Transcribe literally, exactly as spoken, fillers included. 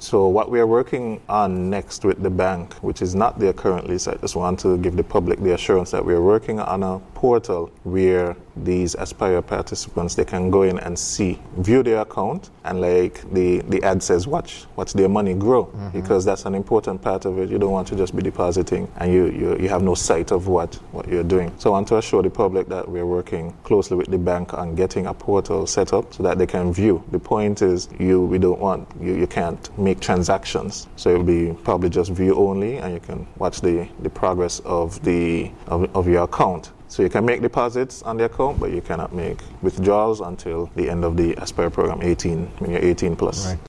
So what we are working on next with the bank, which is not there currently, so I just want to give the public the assurance that we are working on a portal where these Aspire participants, they can go in and see, view their account, and like the, the ad says, watch, watch their money grow, mm-hmm. because that's an important part of it. You don't want to just be depositing and you, you, you have no sight of what, what you're doing. So I want to assure the public that we're working closely with the bank on getting a portal set up so that they can view. The point is you we don't want, you, you can't make transactions. So it'll be probably just view only, and you can watch the, the progress of the of, of your account. So you can make deposits on the account, but you cannot make withdrawals until the end of the Aspire program, eighteen, when you're eighteen plus. Right.